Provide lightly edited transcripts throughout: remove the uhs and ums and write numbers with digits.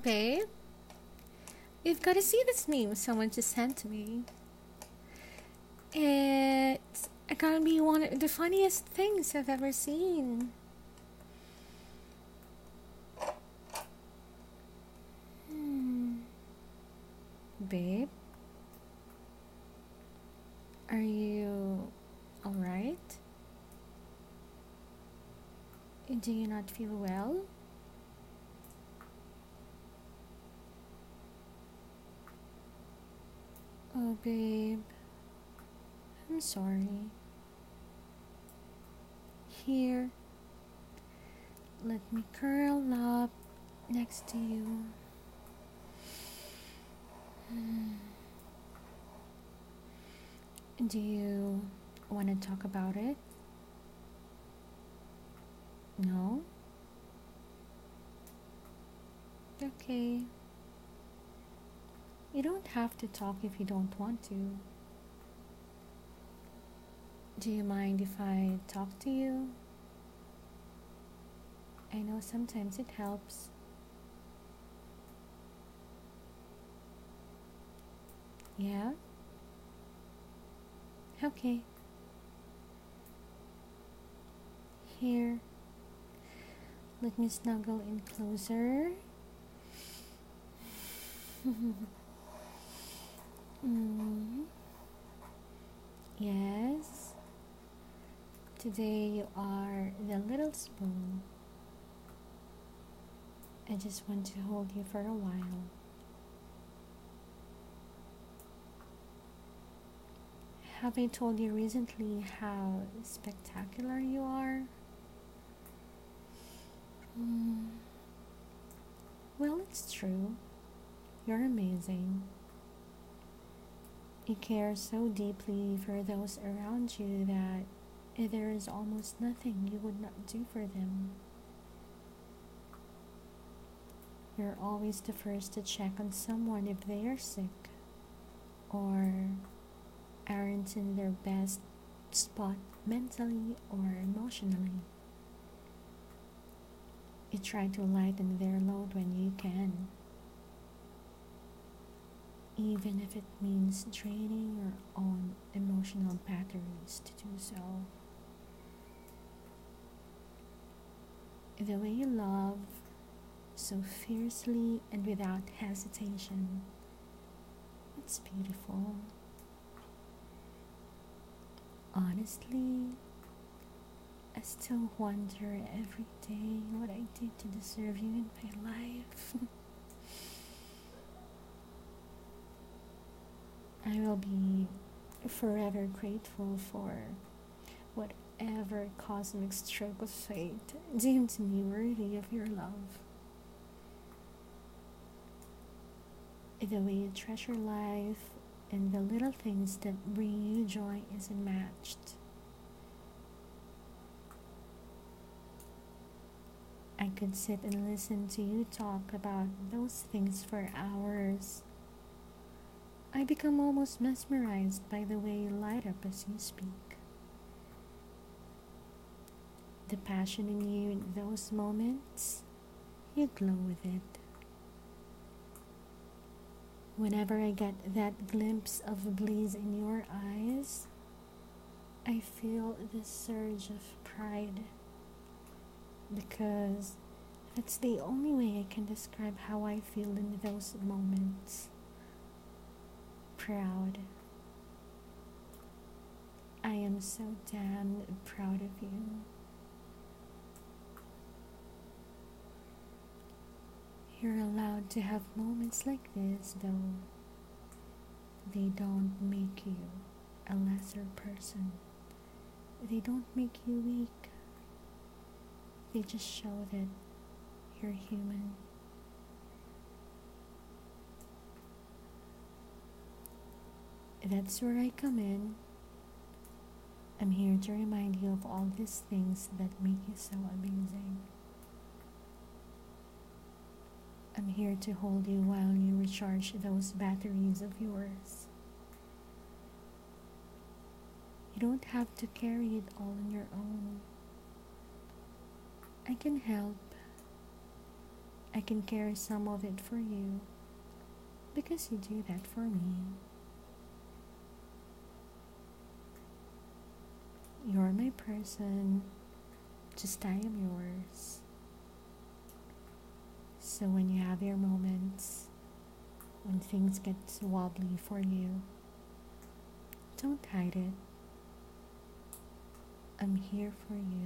Babe, you've got to see this meme someone just sent to me. It's gonna be one of the funniest things I've ever seen. Hmm. Babe, are you alright? Do you not feel well? Oh, babe, I'm sorry. Here, let me curl up next to you. Do you want to talk about it? No? Okay. You don't have to talk if you don't want to. Do you mind if I talk to you? I know sometimes it helps. Yeah? Okay. Here. Let me snuggle in closer. Mm. Yes. Today you are the little spoon. I just want to hold you for a while. Have I told you recently how spectacular you are? Well, it's true. You're amazing. You care so deeply for those around you that there is almost nothing you would not do for them. You're always the first to check on someone if they are sick or aren't in their best spot mentally or emotionally. You try to lighten their load when you can, even if it means draining your own emotional batteries to do so. The way you love so fiercely and without hesitation, it's beautiful. Honestly, I still wonder every day what I did to deserve you in my life. I will be forever grateful for whatever cosmic stroke of fate deemed me worthy of your love. The way you treasure life and the little things that bring you joy is unmatched. I could sit and listen to you talk about those things for hours. I become almost mesmerized by the way you light up as you speak. The passion in you in those moments, you glow with it. Whenever I get that glimpse of bliss in your eyes, I feel this surge of pride because that's the only way I can describe how I feel in those moments. Proud. I am so damn proud of you. You're allowed to have moments like this, though. They don't make you a lesser person. They don't make you weak. They just show that you're human. That's where I come in. I'm here to remind you of all these things that make you so amazing. I'm here to hold you while you recharge those batteries of yours. You don't have to carry it all on your own. I can help. I can carry some of it for you because you do that for me. You're my person, just I am yours. So when you have your moments, when things get wobbly for you, don't hide it. I'm here for you.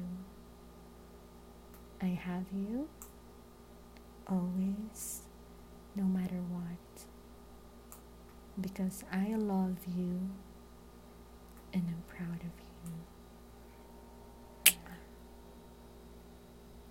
I have you always, no matter what, because I love you and I'm proud of you.